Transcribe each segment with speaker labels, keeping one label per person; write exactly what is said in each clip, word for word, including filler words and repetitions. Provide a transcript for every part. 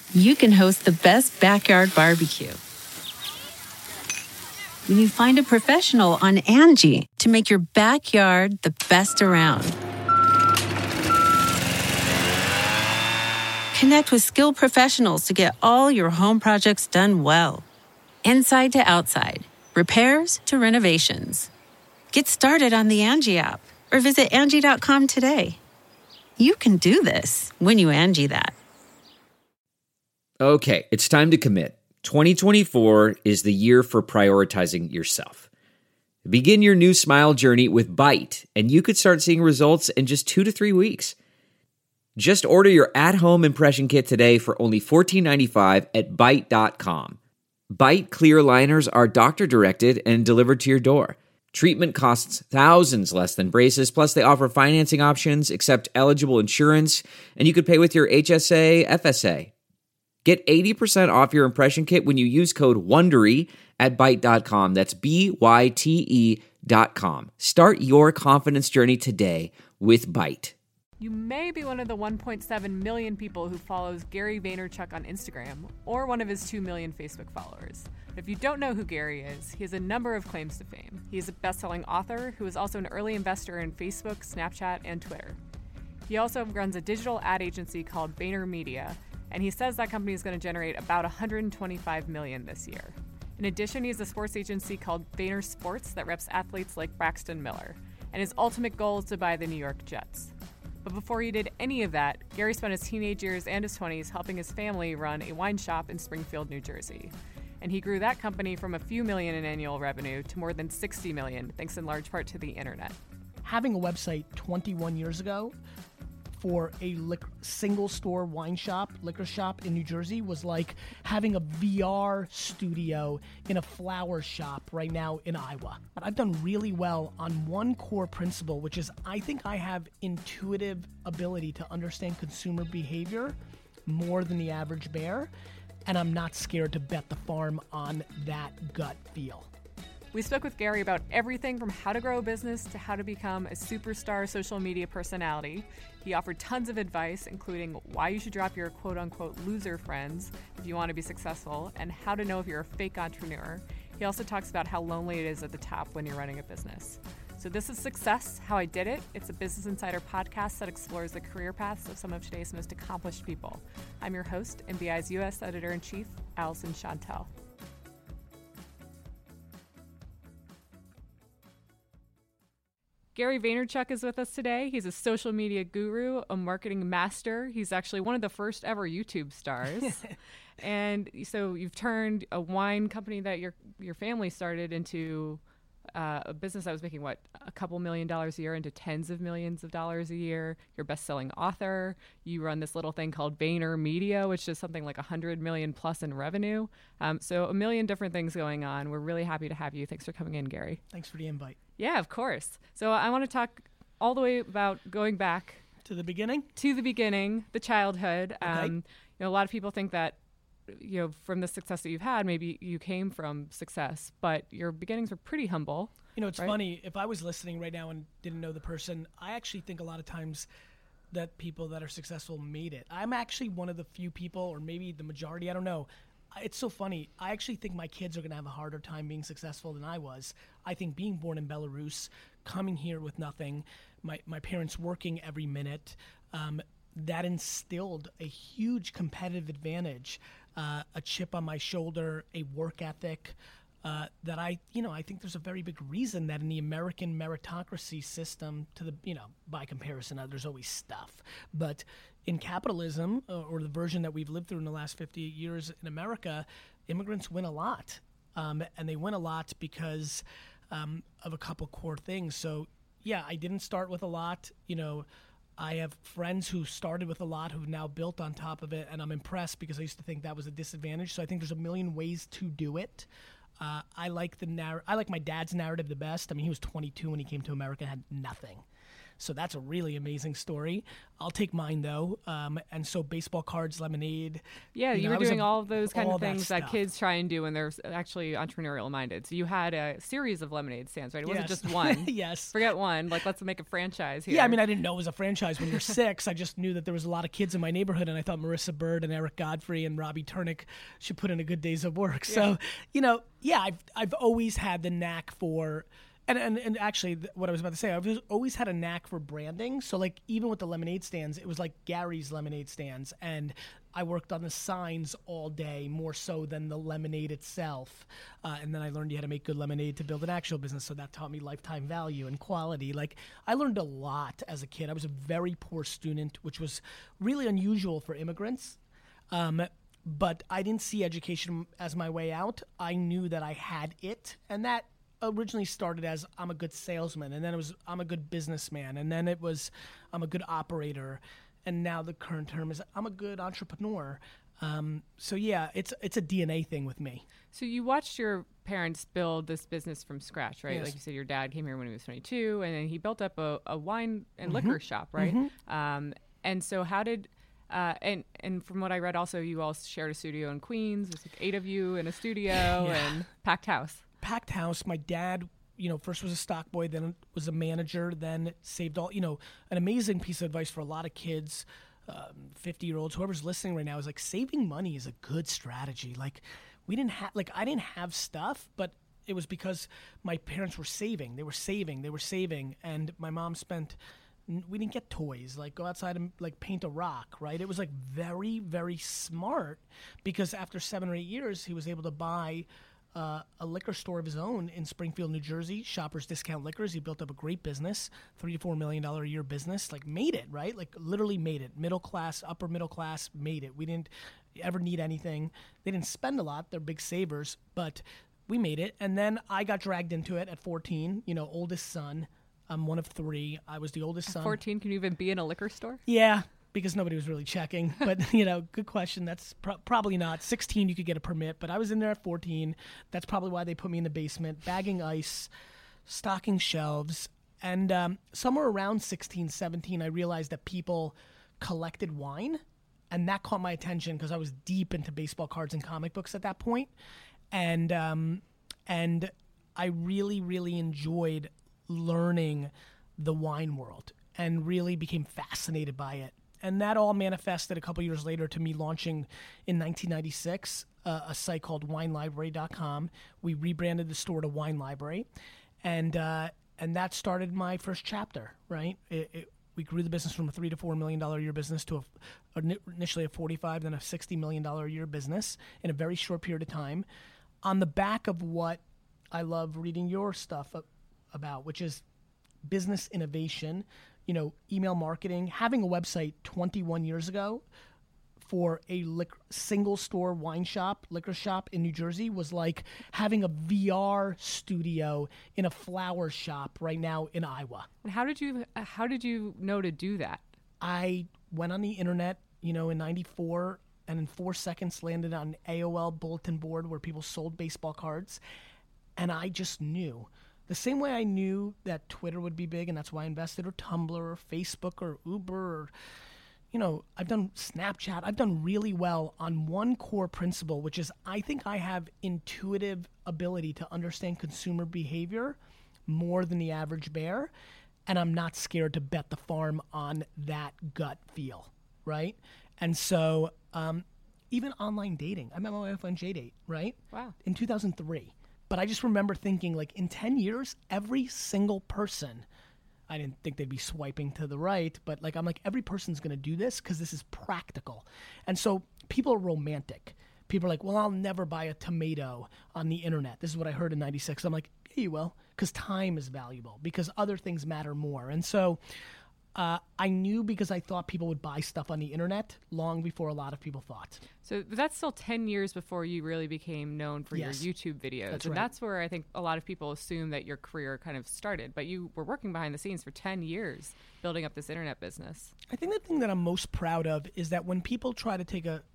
Speaker 1: you can host the best backyard barbecue. When you find a professional on Angie to make your backyard the best around. Connect with skilled professionals to get all your home projects done well. Inside to outside, repairs to renovations. Get started on the Angie app or visit Angie dot com today. You can do this when you Angie that.
Speaker 2: Okay, it's time to commit. twenty twenty-four is the year for prioritizing yourself. Begin your new smile journey with Byte, and you could start seeing results in just two to three weeks. Just order your at-home impression kit today for only fourteen ninety-five at byte dot com. Byte clear aligners are doctor-directed and delivered to your door. Treatment costs thousands less than braces, plus they offer financing options, accept eligible insurance, and you could pay with your H S A, F S A. Get eighty percent off your impression kit when you use code WONDERY at byte dot com. That's B Y T E dot com. Start your confidence journey today with Byte.
Speaker 3: You may be one of the one point seven million people who follows Gary Vaynerchuk on Instagram, or one of his two million Facebook followers. But if you don't know who Gary is, he has a number of claims to fame. He is a best-selling author who is also an early investor in Facebook, Snapchat, and Twitter. He also runs a digital ad agency called VaynerMedia, and he says that company is going to generate about one hundred twenty-five million dollars this year. In addition, he has a sports agency called Vayner Sports that reps athletes like Braxton Miller, and his ultimate goal is to buy the New York Jets. But before he did any of that, Gary spent his teenage years and his twenties helping his family run a wine shop in Springfield, New Jersey. And he grew that company from a few million in annual revenue to more than sixty million, thanks in large part to the internet.
Speaker 4: Having a website twenty-one years ago for a liquor, single store wine shop, liquor shop in New Jersey was like having a V R studio in a flower shop right now in Iowa. But I've done really well on one core principle, which is I think I have intuitive ability to understand consumer behavior more than the average bear, and I'm not scared to bet the farm on that gut feel.
Speaker 3: We spoke with Gary about everything from how to grow a business to how to become a superstar social media personality. He offered tons of advice, including why you should drop your quote-unquote loser friends if you want to be successful, and how to know if you're a fake entrepreneur. He also talks about how lonely it is at the top when you're running a business. So this is Success, How I Did It. It's a Business Insider podcast that explores the career paths of some of today's most accomplished people. I'm your host, M B I's U S Editor-in-Chief, Allison Chantel. Gary Vaynerchuk is with us today. He's a social media guru, a marketing master. He's actually one of the first ever YouTube stars. And so you've turned a wine company that your your family started into uh, a business that was making, what, a couple million dollars a year into tens of millions of dollars a year. You're a best-selling author. You run this little thing called VaynerMedia, which is something like one hundred million plus in revenue. Um, so a million different things going on. We're really happy to have you. Thanks for coming in, Gary.
Speaker 4: Thanks for the invite.
Speaker 3: Yeah, of course. So I want to talk all the way about going back
Speaker 4: To the beginning?
Speaker 3: to the beginning, the childhood.
Speaker 4: Okay.
Speaker 3: Um, you know, a lot of people think that, you know, from the success that you've had, maybe you came from success, but your beginnings were pretty humble.
Speaker 4: You know, it's
Speaker 3: right?
Speaker 4: funny. If I was listening right now and didn't know the person, I actually think a lot of times that people that are successful made it. I'm actually one of the few people, or maybe the majority, I don't know. It's so funny. I actually think my kids are going to have a harder time being successful than I was. I think being born in Belarus, coming here with nothing, my, my parents working every minute, um, that instilled a huge competitive advantage, uh, a chip on my shoulder, a work ethic, uh, that I, you know, I think there's a very big reason that in the American meritocracy system, to the, you know, by comparison, uh, there's always stuff, but in capitalism, uh, or the version that we've lived through in the last fifty years in America, immigrants win a lot, um, and they win a lot because um, of a couple core things. So, yeah, I didn't start with a lot, you know. I have friends who started with a lot who've now built on top of it, and I'm impressed because I used to think that was a disadvantage. So I think there's a million ways to do it. Uh, I like the narr- I like my dad's narrative the best. I mean, he was twenty-two when he came to America and had nothing. So that's a really amazing story. I'll take mine, though. Um, and so baseball cards, lemonade.
Speaker 3: Yeah, you,
Speaker 4: know,
Speaker 3: were
Speaker 4: I was
Speaker 3: doing
Speaker 4: a-
Speaker 3: all of those kind
Speaker 4: all
Speaker 3: of things that,
Speaker 4: stuff.
Speaker 3: kids try and do when they're actually entrepreneurial minded. So you had a series of lemonade stands, right? It wasn't
Speaker 4: Yes.
Speaker 3: just one.
Speaker 4: Yes.
Speaker 3: Forget one. Like, let's make a franchise here.
Speaker 4: Yeah, I mean, I didn't know it was a franchise when you're six. I just knew that there was a lot of kids in my neighborhood, and I thought Marissa Bird and Eric Godfrey and Robbie Turnick should put in a good days of work. So, you know, yeah, I've I've always had the knack for, and and, and actually, th- what I was about to say, I've just always had a knack for branding. So, like, even with the lemonade stands, it was like Gary's lemonade stands, and I worked on the signs all day, more so than the lemonade itself. Uh, and then I learned you had to make good lemonade to build an actual business. So that taught me lifetime value and quality. Like, I learned a lot as a kid. I was a very poor student, which was really unusual for immigrants. Um, but I didn't see education as my way out. I knew that I had it. And that originally started as I'm a good salesman. And then it was I'm a good businessman. And then it was I'm a good operator. And now the current term is I'm a good entrepreneur. Um, so yeah, it's it's a D N A thing with me.
Speaker 3: So you watched your parents build this business from scratch, right?
Speaker 4: Yes.
Speaker 3: Like you said, your dad came here when he was twenty-two, and then he built up a, a wine and
Speaker 4: Mm-hmm.
Speaker 3: liquor shop, right? Um, and so how did, uh, and and from what I read, also you all shared a studio in Queens. There's like eight of you in a studio and packed house.
Speaker 4: Packed house. My dad, you know, first was a stock boy, then was a manager, then saved all, you know, an amazing piece of advice for a lot of kids, um, fifty-year-olds, whoever's listening right now is like saving money is a good strategy. Like we didn't have, like I didn't have stuff, but it was because my parents were saving. They were saving. They were saving. And my mom spent, we didn't get toys, like go outside and like paint a rock, right? It was like very, very smart because after seven or eight years, he was able to buy Uh, a liquor store of his own in Springfield, New Jersey, Shoppers Discount Liquors. He built up a great business, three to four million dollar a year business. Like made it, right? Like literally made it. Middle class, upper middle class, made it. We didn't ever need anything. They didn't spend a lot. They're big savers, but we made it. And then I got dragged into it at fourteen. You know, oldest son. I'm one of three. I was the oldest son.
Speaker 3: fourteen, can you even be in a liquor store?
Speaker 4: Yeah, because nobody was really checking. But, you know, good question. That's pro- probably not. sixteen, you could get a permit, but I was in there at fourteen. That's probably why they put me in the basement, bagging ice, stocking shelves. And um, somewhere around sixteen, seventeen, I realized that people collected wine, and that caught my attention because I was deep into baseball cards and comic books at that point. And, um, and I really, really enjoyed learning the wine world and really became fascinated by it. And that all manifested a couple years later to me launching in nineteen ninety-six uh, a site called wine library dot com. We rebranded the store to Wine Library, and uh, and that started my first chapter. Right, it, it, we grew the business from a three to four million dollar a year business to a, initially a forty-five, then a sixty million dollar a year business in a very short period of time, on the back of what I love reading your stuff about, which is business innovation. You know, email marketing, having a website twenty-one years ago for a liquor, single store wine shop, liquor shop in New Jersey was like having a V R studio in a flower shop right now in Iowa.
Speaker 3: And how did you, uh, how did you know to do that?
Speaker 4: I went on the internet, you know, in ninety-four and in four seconds landed on A O L bulletin board where people sold baseball cards. And I just knew. The same way I knew that Twitter would be big, and that's why I invested, or Tumblr, or Facebook, or Uber, or, you know, I've done Snapchat. I've done really well on one core principle, which is I think I have intuitive ability to understand consumer behavior more than the average bear, and I'm not scared to bet the farm on that gut feel, right? And so um, even online dating, I met my wife on J-Date, right?
Speaker 3: Wow.
Speaker 4: In two thousand three. But I just remember thinking, like, in ten years, every single person, I didn't think they'd be swiping to the right, but, like, I'm like, every person's going to do this because this is practical. And so people are romantic. People are like, well, I'll never buy a tomato on the internet. This is what I heard in ninety-six. I'm like, yeah, you will, because time is valuable, because other things matter more. And so uh, I knew because I thought people would buy stuff on the internet long before a lot of people thought.
Speaker 3: So that's still ten years before you really became known for
Speaker 4: Yes.
Speaker 3: your YouTube videos.
Speaker 4: That's
Speaker 3: and
Speaker 4: right.
Speaker 3: that's where I think a lot of people assume that your career kind of started. But you were working behind the scenes for ten years building up this internet business.
Speaker 4: I think the thing that I'm most proud of is that when people try to take a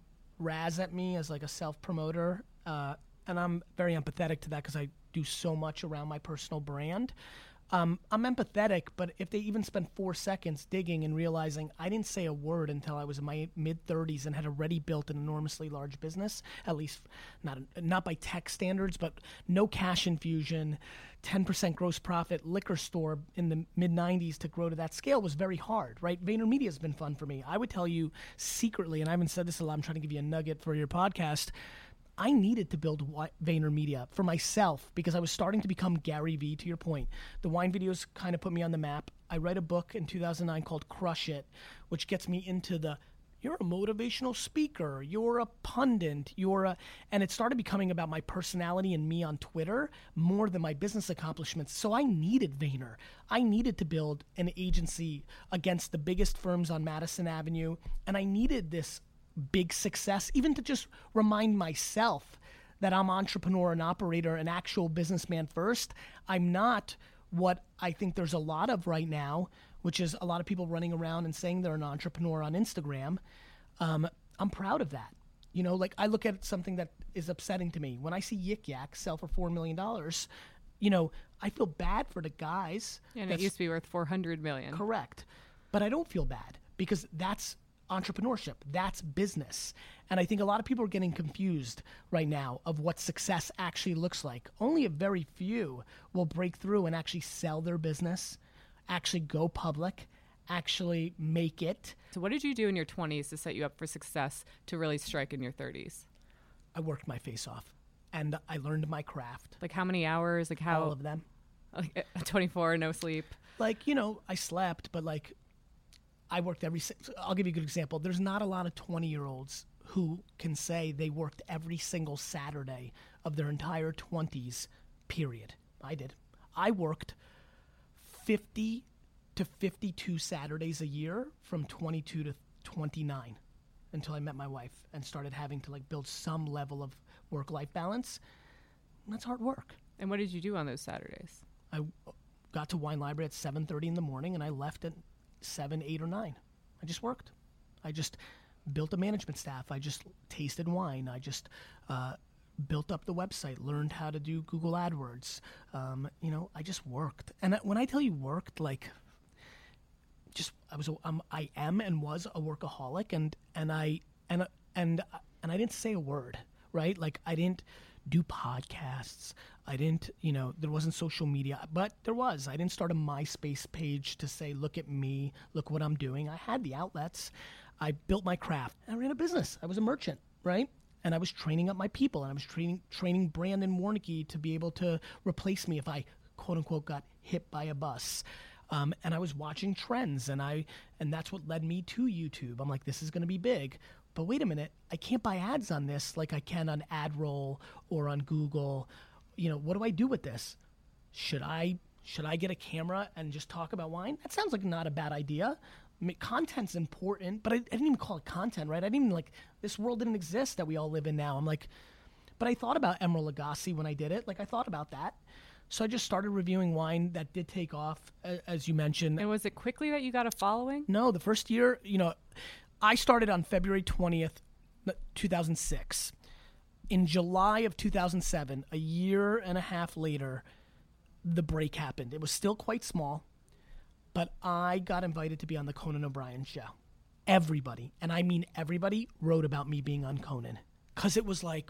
Speaker 4: razz at me as like a self-promoter, uh, and I'm very empathetic to that because I do so much around my personal brand, Um, I'm empathetic, but if they even spend four seconds digging and realizing I didn't say a word until I was in my mid-thirties and had already built an enormously large business, at least not not by tech standards, but no cash infusion, ten percent gross profit, liquor store in the mid-nineties to grow to that scale was very hard, right? VaynerMedia has been fun for me. I would tell you secretly, and I haven't said this a lot, I'm trying to give you a nugget for your podcast, I needed to build VaynerMedia for myself because I was starting to become Gary Vee, to your point. The wine videos kind of put me on the map. I read a book in two thousand nine called Crush It, which gets me into the, you're a motivational speaker, you're a pundit, you're a, and it started becoming about my personality and me on Twitter more than my business accomplishments. So I needed Vayner. I needed to build an agency against the biggest firms on Madison Avenue, and I needed this big success, even to just remind myself that I'm an entrepreneur, an operator, an actual businessman first. I'm not what I think there's a lot of right now, which is a lot of people running around and saying they're an entrepreneur on Instagram. Um, I'm proud of that. You know, like I look at something that is upsetting to me. When I see Yik Yak sell for four million dollars, you know, I feel bad for the guys.
Speaker 3: And it used to be worth four hundred million dollars.
Speaker 4: Correct. But I don't feel bad because that's entrepreneurship. That's business. And I think a lot of people are getting confused right now of what success actually looks like. Only a very few will break through and actually sell their business, actually go public, actually make it.
Speaker 3: So what did you do in your twenties to set you up for success to really strike in your thirties?
Speaker 4: I worked my face off and I learned my craft.
Speaker 3: Like how many hours? Like how?
Speaker 4: All of them.
Speaker 3: Like twenty-four, no sleep.
Speaker 4: Like, you know, I slept, but like I worked every, I'll give you a good example. There's not a lot of twenty-year-olds who can say they worked every single Saturday of their entire twenties, period. I did. I worked fifty to fifty-two Saturdays a year from twenty-two to twenty-nine until I met my wife and started having to like build some level of work-life balance. And that's hard work.
Speaker 3: And what did you do on those Saturdays?
Speaker 4: I got to Wine Library at seven thirty in the morning and I left at seven, eight, or nine. I just worked. I just built a management staff. I just tasted wine. I just uh, built up the website, learned how to do Google AdWords. Um, you know, I just worked. And I, when I tell you worked, like, just I was, a, um, I am and was a workaholic, and and I and and and I didn't say a word, right? Like I didn't do podcasts. I didn't, you know, there wasn't social media, but there was. I didn't start a MySpace page to say, look at me, look what I'm doing. I had the outlets. I built my craft. I ran a business. I was a merchant, right? And I was training up my people, and I was training training Brandon Warnke to be able to replace me if I, quote unquote, got hit by a bus. Um, and I was watching trends, and I and that's what led me to YouTube. I'm like, this is going to be big. But wait a minute, I can't buy ads on this like I can on AdRoll or on Google. You know, what do I do with this? Should I should I get a camera and just talk about wine? That sounds like not a bad idea. I mean, content's important, but I, I didn't even call it content, right? I didn't even like, this world didn't exist that we all live in now. I'm like, but I thought about Emeril Lagasse when I did it. Like I thought about that. So I just started reviewing wine that did take off, as you mentioned.
Speaker 3: And was it quickly that you got a following?
Speaker 4: No, the first year, you know, I started on February twentieth, two thousand six. In July of two thousand seven, a year and a half later, the break happened. It was still quite small, but I got invited to be on the Conan O'Brien show. Everybody, and I mean everybody, wrote about me being on Conan. Because it was like,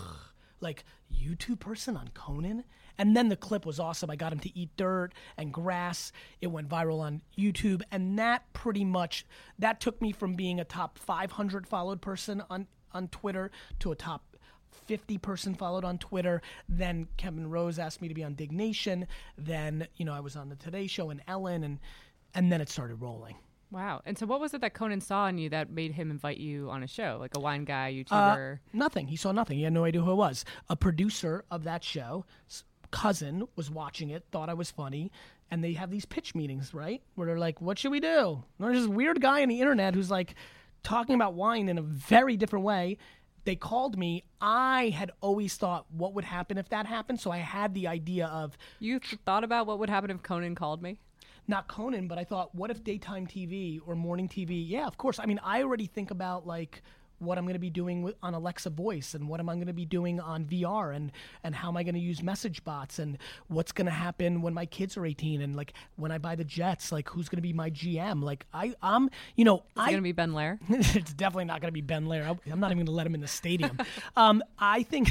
Speaker 4: like, YouTube person on Conan? And then the clip was awesome. I got him to eat dirt and grass. It went viral on YouTube. And that pretty much, that took me from being a top five hundred followed person on, on Twitter to a top fifty person followed on Twitter. Then Kevin Rose asked me to be on Dig Nation. Then, you know, I was on the Today Show and Ellen, and and then it started rolling.
Speaker 3: Wow. And so what was it that Conan saw in you that made him invite you on a show, like a wine guy, YouTuber? Uh,
Speaker 4: nothing. He saw nothing. He had no idea who I was. A producer of that show, cousin, was watching it, thought I was funny, and they have these pitch meetings, right, where they're like, what should we do? And there's this weird guy on the internet who's like talking about wine in a very different way. They called me. I had always thought, what would happen if that happened? So I had the idea of...
Speaker 3: You thought about what would happen if Conan called me?
Speaker 4: Not Conan, but I thought, what if daytime T V or morning T V? Yeah, of course. I mean, I already think about, like, what I'm going to be doing with, on Alexa Voice, and what am I going to be doing on V R, and and how am I going to use message bots, and what's going to happen when my kids are eighteen, and like when I buy the jets, like who's going to be my G M? Like I, I'm, you know,
Speaker 3: Is
Speaker 4: I
Speaker 3: it going to be Ben Lair?
Speaker 4: it's definitely not going to be Ben Lair. I, I'm not even going to let him in the stadium. um, I think,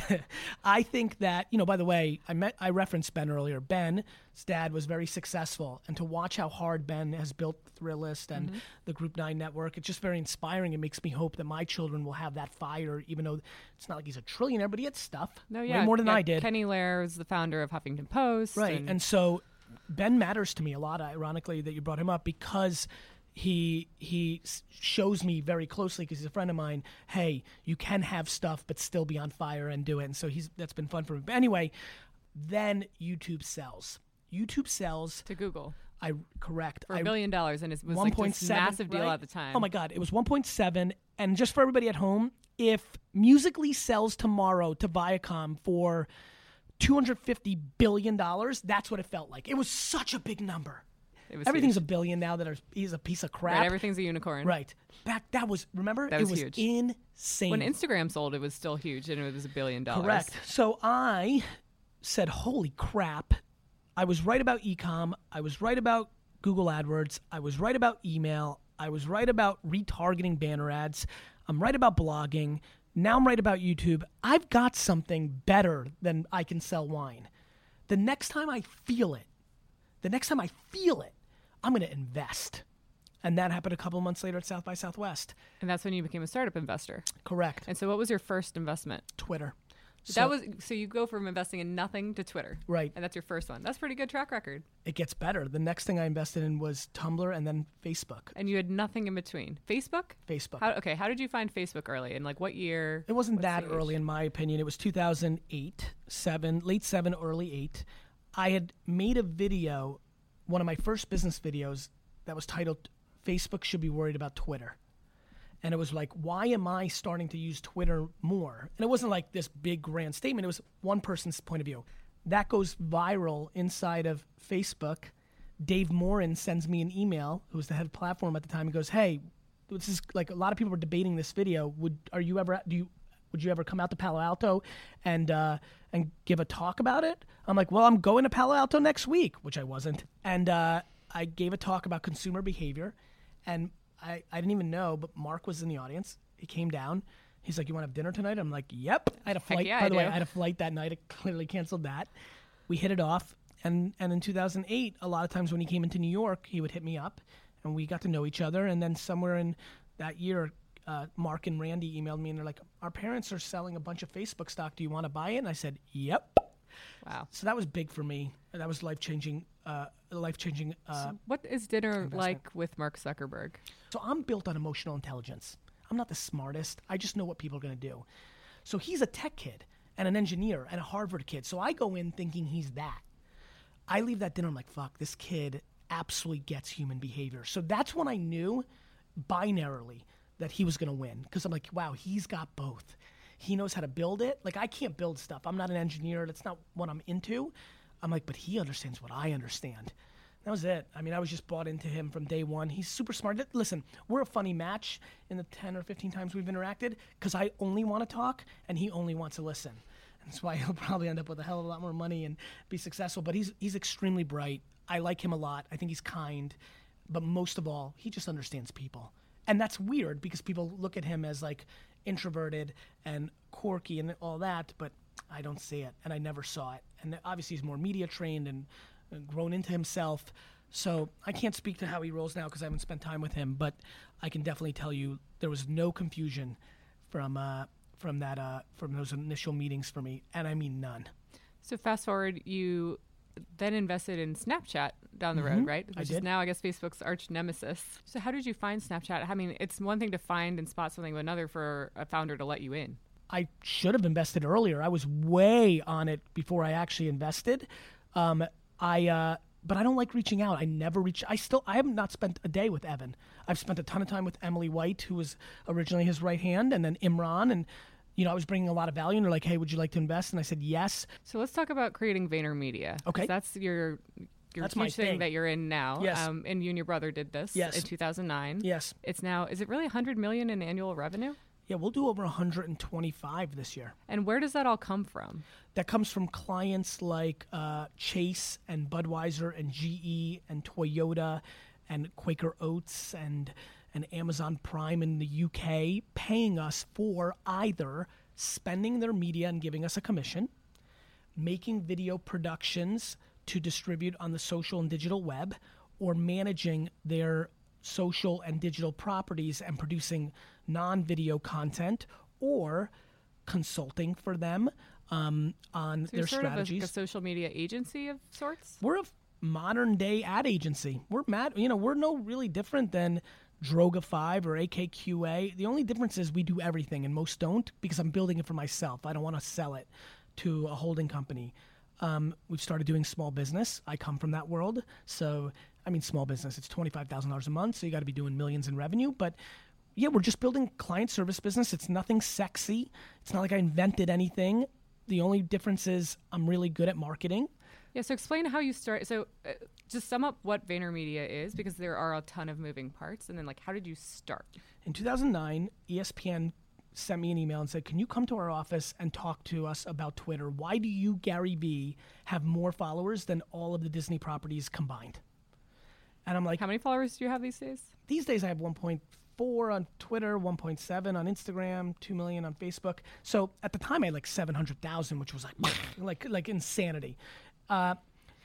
Speaker 4: I think that you know. By the way, I met, I referenced Ben earlier. Ben's dad was very successful, and to watch how hard Ben has built Thrillist and mm-hmm. the Group Nine Network, it's just very inspiring. It makes me hope that my children will have that fire, even though it's not like he's a trillionaire, but he had stuff.
Speaker 3: No, yeah,
Speaker 4: way more than
Speaker 3: yeah,
Speaker 4: I did.
Speaker 3: Kenny Lair is the founder of Huffington Post,
Speaker 4: right?
Speaker 3: And,
Speaker 4: and so Ben matters to me a lot. Ironically, that you brought him up because he he shows me very closely because he's a friend of mine. Hey, you can have stuff but still be on fire and do it. And so he's that's been fun for me. But anyway, then YouTube sells. YouTube sells
Speaker 3: to Google.
Speaker 4: I correct
Speaker 3: for a billion dollars, and it was
Speaker 4: one.
Speaker 3: like this massive deal
Speaker 4: right?
Speaker 3: at the time.
Speaker 4: Oh my God, it was one point seven. And just for everybody at home, if Musical.ly sells tomorrow to Viacom for two hundred fifty billion dollars, that's what it felt like. It was such a big number.
Speaker 3: It was
Speaker 4: Everything's
Speaker 3: huge.
Speaker 4: a billion now that he's a piece of crap.
Speaker 3: Right, everything's a unicorn.
Speaker 4: Right. Back that was remember
Speaker 3: that was
Speaker 4: it was
Speaker 3: huge.
Speaker 4: insane.
Speaker 3: When Instagram sold, it was still huge, and it was a billion dollars.
Speaker 4: Correct. So I said, "Holy crap!" I was right about e-com. I was right about Google AdWords. I was right about email. I was right about retargeting banner ads. I'm right about blogging. Now I'm right about YouTube. I've got something better than I can sell wine. The next time I feel it, the next time I feel it, I'm going to invest. And that happened a couple of months later at South by Southwest.
Speaker 3: And that's when you became a startup investor.
Speaker 4: Correct.
Speaker 3: And so what was your first investment?
Speaker 4: Twitter.
Speaker 3: So,
Speaker 4: So,
Speaker 3: that was so you go from investing in nothing to Twitter.
Speaker 4: Right.
Speaker 3: And that's your first one. That's a pretty good track record.
Speaker 4: It gets better. The next thing I invested in was Tumblr and then Facebook.
Speaker 3: And you had nothing in between. Facebook?
Speaker 4: Facebook.
Speaker 3: How, okay, how did you find Facebook early? And like what year?
Speaker 4: It wasn't
Speaker 3: what
Speaker 4: that
Speaker 3: stage?
Speaker 4: early in my opinion. It was two thousand eight, seven, late seven, early eight. I had made a video, one of my first business videos, that was titled Facebook Should Be Worried About Twitter. And it was like, why am I starting to use Twitter more? And it wasn't like this big grand statement. It was one person's point of view. That goes viral inside of Facebook. Dave Morin sends me an email, who was the head of platform at the time. He goes, hey, this is like a lot of people were debating this video. Would are you ever do you would you ever come out to Palo Alto and uh, and give a talk about it? I'm like, well, I'm going to Palo Alto next week, which I wasn't. And uh, I gave a talk about consumer behavior, and I, I didn't even know, but Mark was in the audience. He came down. He's like, you want to have dinner tonight? I'm like, yep. I had a flight.
Speaker 3: yeah,
Speaker 4: By
Speaker 3: I
Speaker 4: the way,
Speaker 3: do.
Speaker 4: I had a flight that night. I clearly canceled that. We hit it off. And, and in two thousand eight, a lot of times when he came into New York, he would hit me up, and we got to know each other. And then somewhere in that year, uh, Mark and Randy emailed me, and they're like, our parents are selling a bunch of Facebook stock. Do you want to buy it? And I said, yep.
Speaker 3: Wow.
Speaker 4: So that was big for me. That was life-changing, uh, life-changing uh,
Speaker 3: So what is dinner
Speaker 4: investment.
Speaker 3: like with Mark Zuckerberg?
Speaker 4: So I'm built on emotional intelligence. I'm not the smartest. I just know what people are going to do. So he's a tech kid and an engineer and a Harvard kid. So I go in thinking he's that. I leave that dinner, I'm like, fuck, this kid absolutely gets human behavior. So that's when I knew binarily that he was going to win, because I'm like, wow, he's got both. He knows how to build it. Like, I can't build stuff. I'm not an engineer. That's not what I'm into. I'm like, but he understands what I understand. That was it. I mean, I was just bought into him from day one. He's super smart. Listen, we're a funny match in the ten or fifteen times we've interacted, because I only want to talk and he only wants to listen. And that's why he'll probably end up with a hell of a lot more money and be successful. But he's he's extremely bright. I like him a lot. I think he's kind. But most of all, he just understands people. And that's weird, because people look at him as like introverted and quirky and all that, but I don't see it, and I never saw it. And obviously he's more media trained and grown into himself. So I can't speak to how he rolls now because I haven't spent time with him, but I can definitely tell you there was no confusion from uh, from that uh, from those initial meetings for me, and I mean none.
Speaker 3: So fast forward, you then invested in Snapchat down the
Speaker 4: Mm-hmm.
Speaker 3: road, right?
Speaker 4: I
Speaker 3: Which
Speaker 4: did.
Speaker 3: is now, I guess, Facebook's arch nemesis. So how did you find Snapchat? I mean, it's one thing to find and spot something, but another for a founder to let you in.
Speaker 4: I should have invested earlier. I was way on it before I actually invested. Um, I uh, but I don't like reaching out. I never reach. I still I have not spent a day with Evan. I've spent a ton of time with Emily White, who was originally his right hand, and then Imran. And you know, I was bringing a lot of value. And they're like, "Hey, would you like to invest?" And I said, "Yes."
Speaker 3: So let's talk about creating VaynerMedia. 'Cause
Speaker 4: Okay.
Speaker 3: that's your your
Speaker 4: That's
Speaker 3: huge
Speaker 4: my
Speaker 3: thing,
Speaker 4: thing.
Speaker 3: that you're in now.
Speaker 4: Yes.
Speaker 3: Um, and you and your brother did this
Speaker 4: Yes.
Speaker 3: in two thousand nine.
Speaker 4: Yes.
Speaker 3: It's now, is it really one hundred million in annual revenue?
Speaker 4: Yeah, we'll do over one hundred twenty-five this year.
Speaker 3: And where does that all come from?
Speaker 4: That comes from clients like uh, Chase and Budweiser and G E and Toyota and Quaker Oats and, and Amazon Prime in the U K paying us for either spending their media and giving us a commission, making video productions to distribute on the social and digital web, or managing their social and digital properties and producing non-video content, or consulting for them um, on
Speaker 3: So you're
Speaker 4: their
Speaker 3: sort
Speaker 4: strategies.
Speaker 3: of a, a social media agency of sorts?
Speaker 4: We're a modern day ad agency. We're mad, you know, we're no really different than Droga five or A K Q A. The only difference is we do everything and most don't, because I'm building it for myself. I don't want to sell it to a holding company. Um, we've started doing small business. I come from that world. So, I mean, small business, it's twenty-five thousand dollars a month. So you got to be doing millions in revenue. But yeah, we're just building client service business. It's nothing sexy. It's not like I invented anything. The only difference is I'm really good at marketing.
Speaker 3: Yeah, so explain how you start. So uh, just sum up what VaynerMedia is, because there are a ton of moving parts. And then, like, how did you start?
Speaker 4: In two thousand nine, E S P N sent me an email and said, can you come to our office and talk to us about Twitter? Why do you, Gary Vee, have more followers than all of the Disney properties combined? And I'm like,
Speaker 3: How many followers do you have these days?
Speaker 4: these days I have one point four on Twitter, one point seven on Instagram, two million on Facebook. So at the time I had like seven hundred thousand, which was like like like insanity. Uh,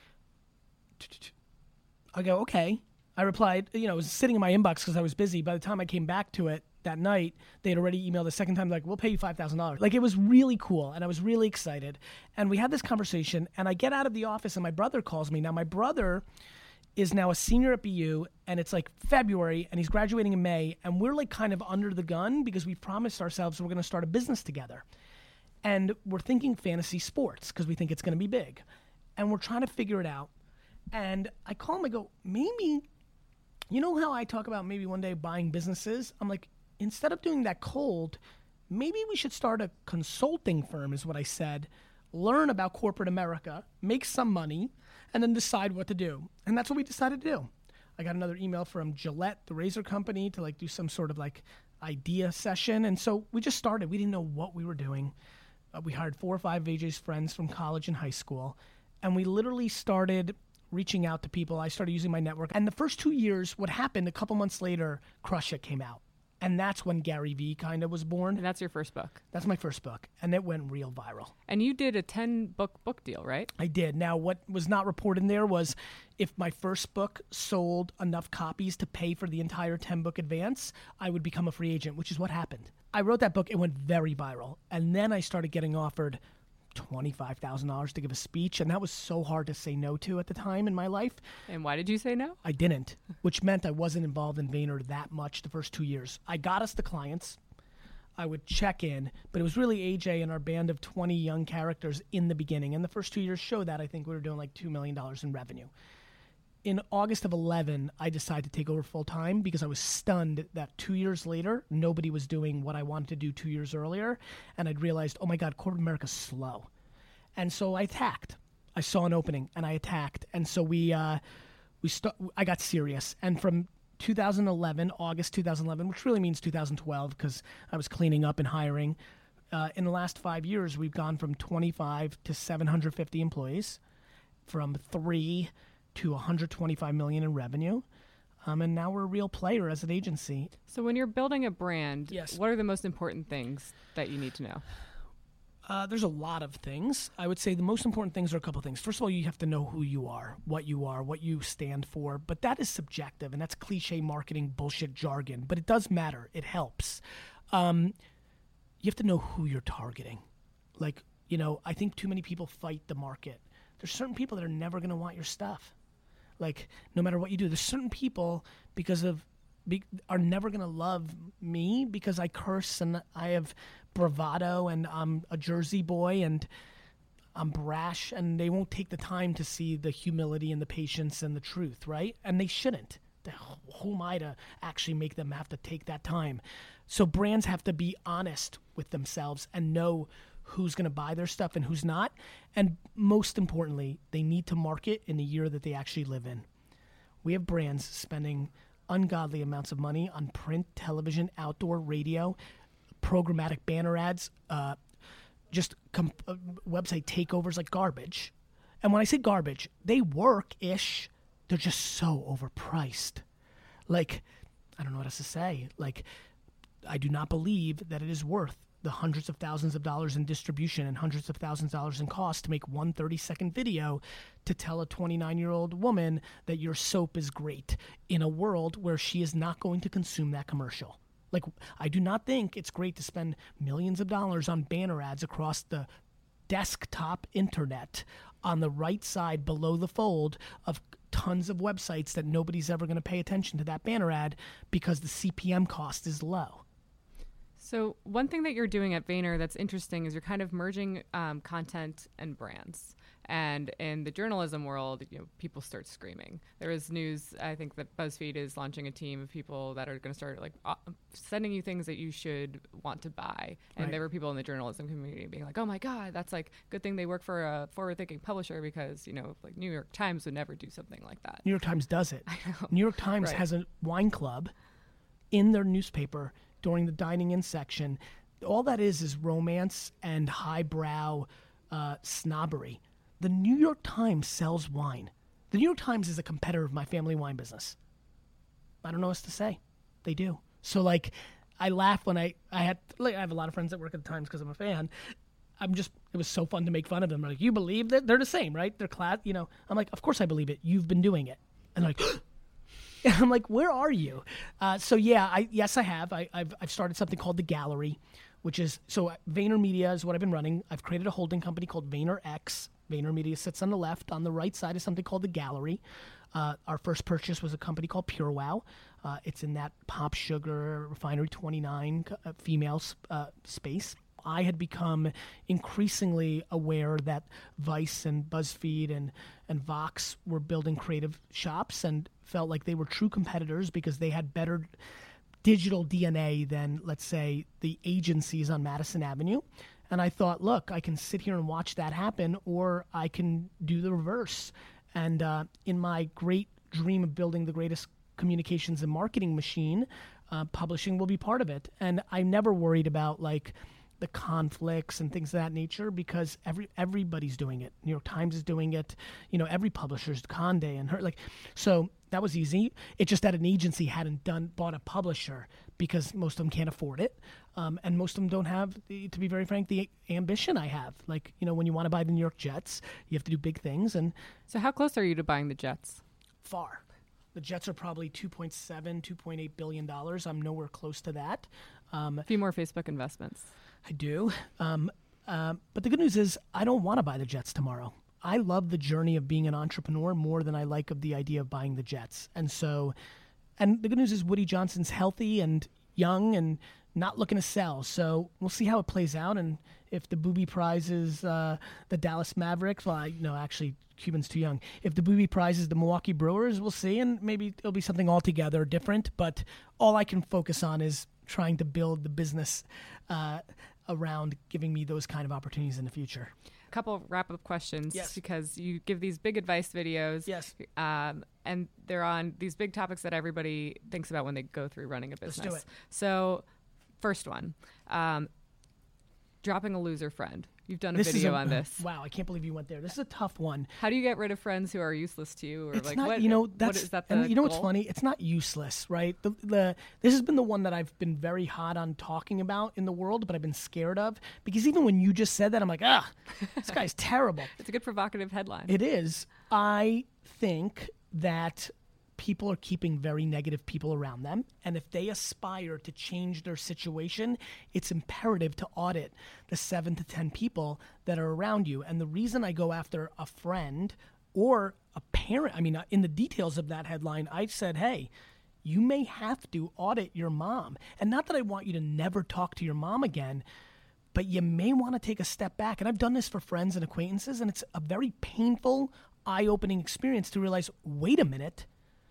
Speaker 4: I go, okay. I replied, you know, it was sitting in my inbox because I was busy. By the time I came back to it that night, they had already emailed a second time, like, we'll pay you five thousand dollars. Like, it was really cool, and I was really excited. And we had this conversation, and I get out of the office, and my brother calls me. Now, my brother is now a senior at B U, and it's like February, and he's graduating in May, and we're like kind of under the gun because we've promised ourselves we're going to start a business together. And we're thinking fantasy sports because we think it's going to be big. And we're trying to figure it out. And I call him, I go, maybe, you know how I talk about maybe one day buying businesses? I'm like, instead of doing that cold, maybe we should start a consulting firm, is what I said. Learn about corporate America, make some money, and then decide what to do. And that's what we decided to do. I got another email from Gillette, the razor company, to like do some sort of like idea session. And so we just started. We didn't know what we were doing. Uh, we hired four or five of A J's friends from college and high school. And we literally started reaching out to people. I started using my network. And the first two years, what happened, a couple months later, Crush It came out. And that's when Gary Vee kind of was born.
Speaker 3: And that's your first book.
Speaker 4: That's my first book. And it went real viral.
Speaker 3: And you did a ten-book book deal, right?
Speaker 4: I did. Now, what was not reported in there was if my first book sold enough copies to pay for the entire ten-book advance, I would become a free agent, which is what happened. I wrote that book. It went very viral. And then I started getting offered twenty-five thousand dollars to give a speech, and that was so hard to say no to at the time in my life.
Speaker 3: And why did you say no?
Speaker 4: I didn't, which meant I wasn't involved in Vayner that much the first two years. I got us the clients. I would check in, but it was really A J and our band of twenty young characters in the beginning, and the first two years showed that. I think we were doing like two million dollars in revenue. In August of eleven, I decided to take over full-time because I was stunned that two years later, nobody was doing what I wanted to do two years earlier. And I'd realized, oh my God, corporate America's slow. And so I attacked. I saw an opening and I attacked. And so we, uh, we st- I got serious. And from two thousand eleven, August two thousand eleven, which really means two thousand twelve because I was cleaning up and hiring, uh, in the last five years, we've gone from twenty-five to seven hundred fifty employees, from three to one hundred twenty-five million in revenue. Um, and now we're a real player as an agency.
Speaker 3: So when you're building a brand,
Speaker 4: Yes.
Speaker 3: what are the most important things that you need to know?
Speaker 4: Uh, there's a lot of things. I would say the most important things are a couple things. First of all, you have to know who you are, what you are, what you stand for. But that is subjective, and that's cliche marketing bullshit jargon. But it does matter. It helps. Um, you have to know who you're targeting. Like, you know, I think too many people fight the market. There's certain people that are never going to want your stuff. Like, no matter what you do, there's certain people because of be, are never going to love me because I curse and I have bravado and I'm a Jersey boy and I'm brash, and they won't take the time to see the humility and the patience and the truth, right? And they shouldn't. The, who am I to actually make them have to take that time? So brands have to be honest with themselves and know who's going to buy their stuff and who's not. And most importantly, they need to market in the year that they actually live in. We have brands spending ungodly amounts of money on print, television, outdoor, radio, programmatic banner ads, uh, just com- uh, website takeovers like garbage. And when I say garbage, they work-ish. They're just so overpriced. Like, I don't know what else to say. Like, I do not believe that it is worth the hundreds of thousands of dollars in distribution and hundreds of thousands of dollars in cost to make one thirty-second video to tell a twenty-nine-year-old woman that your soap is great in a world where she is not going to consume that commercial. Like, I do not think it's great to spend millions of dollars on banner ads across the desktop internet on the right side below the fold of tons of websites that nobody's ever going to pay attention to that banner ad because the C P M cost is low.
Speaker 3: So one thing that you're doing at Vayner that's interesting is you're kind of merging um, content and brands. And in the journalism world, you know, people start screaming. There is news, I think, that BuzzFeed is launching a team of people that are going to start like uh, sending you things that you should want to buy. And
Speaker 4: Right.
Speaker 3: there were people in the journalism community being like, "Oh my God, that's like good thing they work for a forward-thinking publisher because you know, like New York Times would never do something like that."
Speaker 4: New York Times does it.
Speaker 3: I know.
Speaker 4: New York Times
Speaker 3: Right.
Speaker 4: has a wine club in their newspaper during the dining in section. All that is is romance and highbrow uh, snobbery. The New York Times sells wine. The New York Times is a competitor of my family wine business. I don't know what else to say. They do. So, like, I laugh when I, I had, like, I have a lot of friends that work at the Times because I'm a fan. I'm just, it was so fun to make fun of them. Like, you believe that? They're the same, right? They're class, you know. I'm like, of course I believe it. You've been doing it. And they're like, and I'm like, where are you? Uh, so, yeah, I yes, I have. I, I've, I've started something called The Gallery, which is, so VaynerMedia is what I've been running. I've created a holding company called VaynerX. VaynerMedia sits on the left. On the right side is something called The Gallery. Uh, our first purchase was a company called PureWow. Uh, it's in that Pop Sugar, Refinery twenty-nine uh, female uh, space. I had become increasingly aware that Vice and BuzzFeed and, and Vox were building creative shops and felt like they were true competitors because they had better digital D N A than, let's say, the agencies on Madison Avenue. And I thought, look, I can sit here and watch that happen, or I can do the reverse. And uh, in my great dream of building the greatest communications and marketing machine, uh, publishing will be part of it. And I never worried about, like, the conflicts and things of that nature because every everybody's doing it. New York Times is doing it. You know, every publisher's Condé and her, like, so that was easy. It's just that an agency hadn't done bought a publisher because most of them can't afford it, um, and most of them don't have, the, to be very frank, the ambition I have. Like, you know, when you want to buy the New York Jets, you have to do big things, and
Speaker 3: So how close are you to buying the Jets?
Speaker 4: far. The Jets are probably two point seven, two point eight billion dollars. I'm nowhere close to that. Um,
Speaker 3: A few more Facebook investments.
Speaker 4: I do. Um, um, but the good news is I don't want to buy the Jets tomorrow. I love the journey of being an entrepreneur more than I like of the idea of buying the Jets. And so, and the good news is Woody Johnson's healthy and young and not looking to sell. So we'll see how it plays out. And if the booby prize is uh, the Dallas Mavericks, well, I, no, actually, Cuban's too young. If the booby prize is the Milwaukee Brewers, we'll see. And maybe it'll be something altogether different. But all I can focus on is trying to build the business uh, around giving me those kind of opportunities in the future.
Speaker 3: A couple of wrap-up questions,
Speaker 4: Yes.
Speaker 3: because you give these big advice videos,
Speaker 4: Yes.
Speaker 3: um, and they're on these big topics that everybody thinks about when they go through running a
Speaker 4: Let's
Speaker 3: business.
Speaker 4: do it.
Speaker 3: So, first one, um, dropping a loser friend. You've done a
Speaker 4: This is
Speaker 3: video
Speaker 4: a-
Speaker 3: on this.
Speaker 4: Wow, I can't believe you went there. This is a tough one.
Speaker 3: How do you get rid of friends who are useless to you, or
Speaker 4: It's
Speaker 3: like
Speaker 4: not,
Speaker 3: what?
Speaker 4: you know,
Speaker 3: what
Speaker 4: that's
Speaker 3: is that? The
Speaker 4: and you know what's
Speaker 3: goal?
Speaker 4: funny? It's not useless, right? The the this has been the one that I've been very hot on talking about in the world, but I've been scared of because even when you just said that, I'm like, ah, this guy's terrible.
Speaker 3: It's a good provocative headline.
Speaker 4: It is. I think that people are keeping very negative people around them. And if they aspire to change their situation, it's imperative to audit the seven to ten people that are around you. And the reason I go after a friend or a parent, I mean, uh, in the details of that headline, I said, hey, you may have to audit your mom. And not that I want you to never talk to your mom again, but you may want to take a step back. And I've done this for friends and acquaintances, and it's a very painful, eye-opening experience to realize, wait a minute,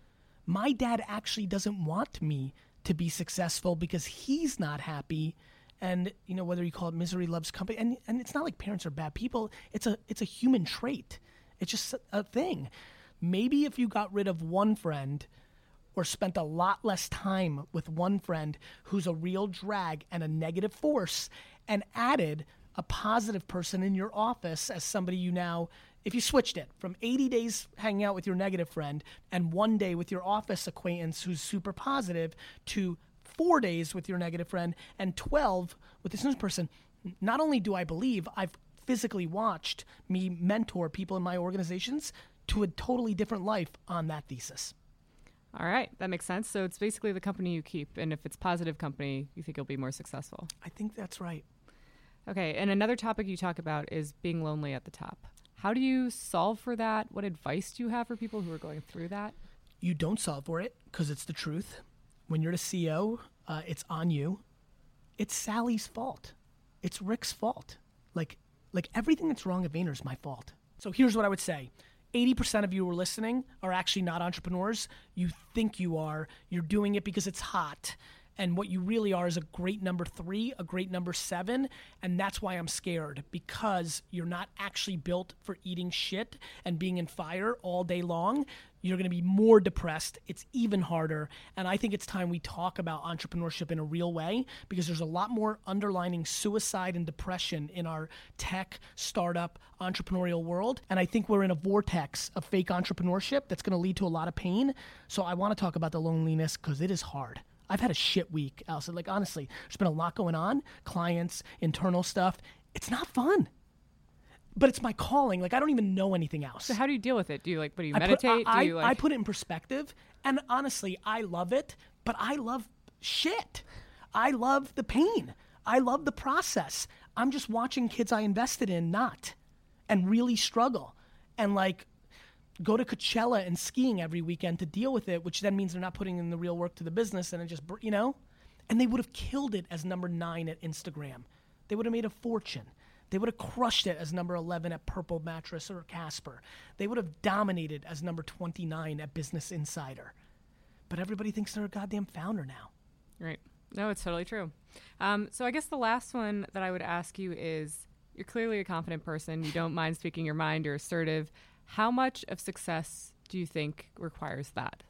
Speaker 4: my dad actually doesn't want me to be successful because he's not happy. And, you know, whether you call it misery loves company, and, and it's not like parents are bad people. It's a, it's a human trait. It's just a thing. Maybe if you got rid of one friend or spent a lot less time with one friend who's a real drag and a negative force, and added a positive person in your office as somebody you now, if you switched it from eighty days hanging out with your negative friend and one day with your office acquaintance who's super positive to four days with your negative friend and twelve with this new person, not only do I believe I've physically watched me mentor people in my organizations to a totally different life on that thesis.
Speaker 3: All right, that makes sense. So it's basically the company you keep, and if it's positive company, you think you'll be more successful.
Speaker 4: I think that's right.
Speaker 3: Okay, and another topic you talk about is being lonely at the top. How do you solve for that? What advice do you have for people who are going through that?
Speaker 4: You don't solve for it because it's the truth. When you're the C E O, uh, it's on you. It's Sally's fault. It's Rick's fault. Like, like everything that's wrong at Vayner is my fault. So here's what I would say. eighty percent of you who are listening are actually not entrepreneurs. You think you are. You're doing it because it's hot. And what you really are is a great number three, a great number seven. And that's why I'm scared, because you're not actually built for eating shit and being in fire all day long. You're going to be more depressed. It's even harder. And I think it's time we talk about entrepreneurship in a real way, because there's a lot more underlining suicide and depression in our tech, startup, entrepreneurial world. And I think we're in a vortex of fake entrepreneurship that's going to lead to a lot of pain. So I want to talk about the loneliness because it is hard. I've had a shit week, Allison. Like, honestly, there's been a lot going on, clients, internal stuff. It's not fun. But it's my calling. Like, I don't even know anything else.
Speaker 3: So how do you deal with it? Do you, like, what do you
Speaker 4: I
Speaker 3: meditate?
Speaker 4: Put, I,
Speaker 3: do you, like...
Speaker 4: I put it in perspective. And honestly, I love it, but I love shit. I love the pain. I love the process. I'm just watching kids I invested in not, and really struggle. And, like, go to Coachella and skiing every weekend to deal with it, which then means they're not putting in the real work to the business, and it just, you know? And they would have killed it as number nine at Instagram. They would have made a fortune. They would have crushed it as number eleven at Purple Mattress or Casper. They would have dominated as number twenty-nine at Business Insider. But everybody thinks they're a goddamn founder now.
Speaker 3: Right. No, it's totally true. Um, so I guess the last one that I would ask you is, you're clearly a confident person. You don't mind speaking your mind. You're assertive. How much of success do you think requires that?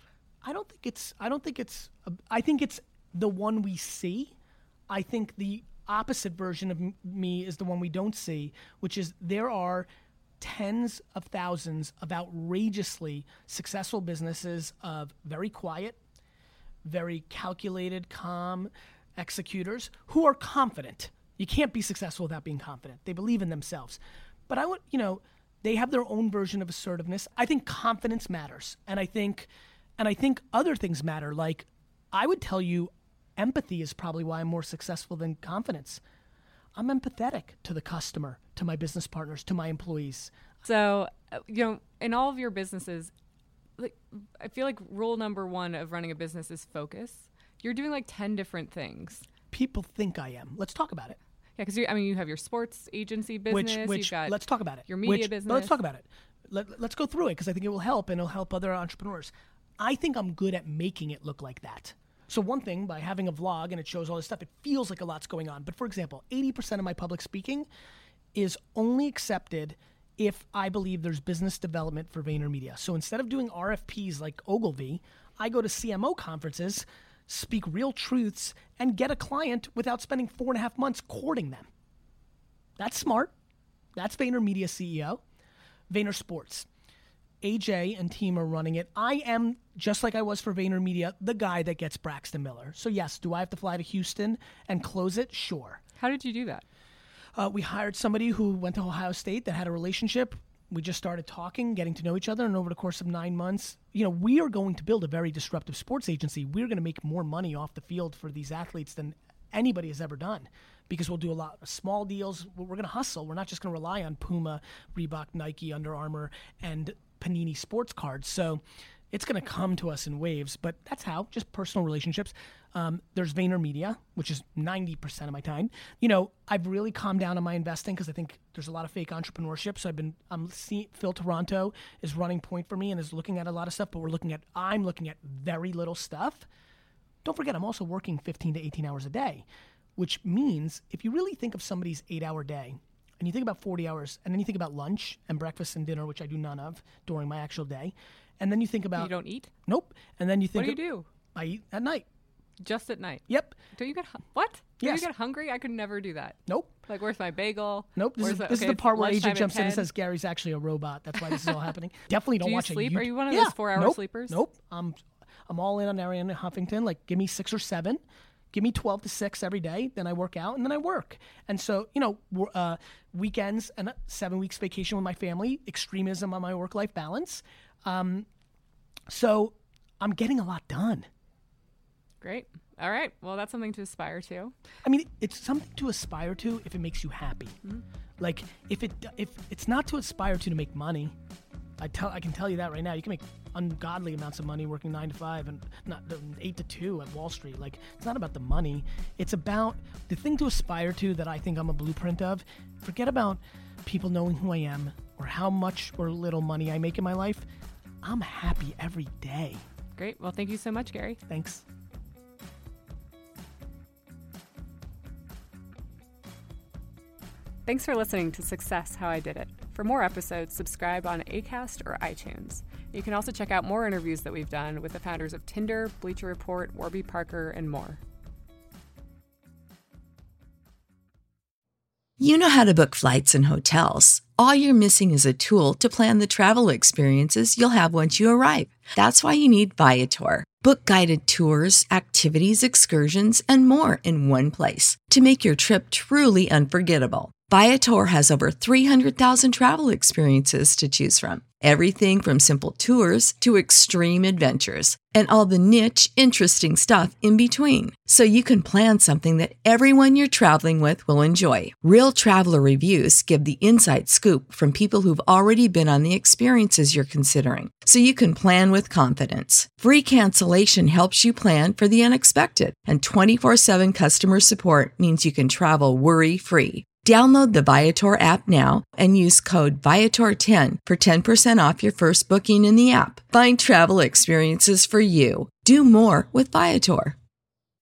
Speaker 4: I don't think it's, I don't think it's, I think it's the one we see. I think the opposite version of m- me is the one we don't see, which is there are tens of thousands of outrageously successful businesses of very quiet, very calculated, calm executors who are confident. You can't be successful without being confident. They believe in themselves. But I would, you know, they have their own version of assertiveness. I think confidence matters. And I think and I think other things matter. Like, I would tell you empathy is probably why I'm more successful than confidence. I'm empathetic to the customer, to my business partners, to my employees.
Speaker 3: So, uh, you know, in all of your businesses, like, I feel like rule number one of running a business is focus. You're doing like ten different things.
Speaker 4: People think I am. Let's talk about it.
Speaker 3: Yeah, because I mean, you have your sports agency business.
Speaker 4: Which, which
Speaker 3: you've got
Speaker 4: let's talk about it.
Speaker 3: Your media
Speaker 4: which,
Speaker 3: business.
Speaker 4: Let's talk about it. Let, let's go through it because I think it will help, and it'll help other entrepreneurs. I think I'm good at making it look like that. So one thing, by having a vlog and it shows all this stuff, it feels like a lot's going on. But for example, eighty percent of my public speaking is only accepted if I believe there's business development for VaynerMedia. So instead of doing R F Ps like Ogilvy, I go to C M O conferences, speak real truths, and get a client without spending four and a half months courting them. That's smart. That's VaynerMedia C E O. Vayner Sports. A J and team are running it. I am, just like I was for VaynerMedia, the guy that gets Braxton Miller. So yes, do I have to fly to Houston and close it? Sure.
Speaker 3: How did you do that?
Speaker 4: Uh, we hired somebody who went to Ohio State that had a relationship. We just started talking, getting to know each other, and over the course of nine months, you know, we are going to build a very disruptive sports agency. We're going to make more money off the field for these athletes than anybody has ever done, because we'll do a lot of small deals. We're going to hustle. We're not just going to rely on Puma, Reebok, Nike, Under Armour, and Panini sports cards. So it's going to come to us in waves, but that's how, just personal relationships. Um, there's VaynerMedia, which is ninety percent of my time. You know, I've really calmed down on my investing because I think there's a lot of fake entrepreneurship. So I've been, I'm seeing Phil Toronto is running point for me and is looking at a lot of stuff, but we're looking at, I'm looking at very little stuff. Don't forget, I'm also working fifteen to eighteen hours a day, which means if you really think of somebody's eight hour day, and you think about forty hours, and then you think about lunch and breakfast and dinner, which I do none of during my actual day. And then you think about...
Speaker 3: You don't eat?
Speaker 4: Nope. And then you think...
Speaker 3: What do you do?
Speaker 4: I eat at night.
Speaker 3: Just at night?
Speaker 4: Yep.
Speaker 3: Don't you get... Hu- what? Don't
Speaker 4: Yes.
Speaker 3: you get hungry? I could never do that.
Speaker 4: Nope.
Speaker 3: Like, where's my bagel?
Speaker 4: Nope. This,
Speaker 3: Where's
Speaker 4: is,
Speaker 3: the,
Speaker 4: this
Speaker 3: okay,
Speaker 4: is the part where
Speaker 3: lunchtime
Speaker 4: Agent
Speaker 3: at
Speaker 4: jumps in and
Speaker 3: ten.
Speaker 4: says Gary's actually a robot. That's why this is all happening. Definitely don't
Speaker 3: Do you
Speaker 4: watch
Speaker 3: sleep?
Speaker 4: a
Speaker 3: Are you one of
Speaker 4: yeah.
Speaker 3: those four-hour
Speaker 4: nope.
Speaker 3: sleepers?
Speaker 4: Nope. I'm, I'm all in on Ariana Huffington. Like, give me six or seven. Give me twelve to six every day. Then I work out, and then I work. And so, you know, uh, weekends and seven weeks vacation with my family, extremism on my work-life balance. Um, so I'm getting a lot done.
Speaker 3: Great. All right. Well, that's something to aspire to.
Speaker 4: I mean, it's something to aspire to if it makes you happy. Mm-hmm. Like, if it if it's not to aspire to to make money, I tell I can tell you that right now. You can make ungodly amounts of money working nine to five and not eight to two at Wall Street. Like, it's not about the money. It's about the thing to aspire to that I think I'm a blueprint of. Forget about people knowing who I am or how much or little money I make in my life. I'm happy every day.
Speaker 3: Great. Well, thank you so much, Gary.
Speaker 4: Thanks.
Speaker 3: Thanks for listening to Success How I Did It. For more episodes, subscribe on Acast or iTunes. You can also check out more interviews that we've done with the founders of Tinder, Bleacher Report, Warby Parker, and more.
Speaker 5: You know how to book flights and hotels. All you're missing is a tool to plan the travel experiences you'll have once you arrive. That's why you need Viator. Book guided tours, activities, excursions, and more in one place to make your trip truly unforgettable. Viator has over three hundred thousand travel experiences to choose from. Everything from simple tours to extreme adventures and all the niche, interesting stuff in between. So you can plan something that everyone you're traveling with will enjoy. Real traveler reviews give the inside scoop from people who've already been on the experiences you're considering. So you can plan with confidence. Free cancellation helps you plan for the unexpected. And twenty-four seven customer support means you can travel worry-free. Download the Viator app now and use code Viator ten for ten percent off your first booking in the app. Find travel experiences for you. Do more with Viator.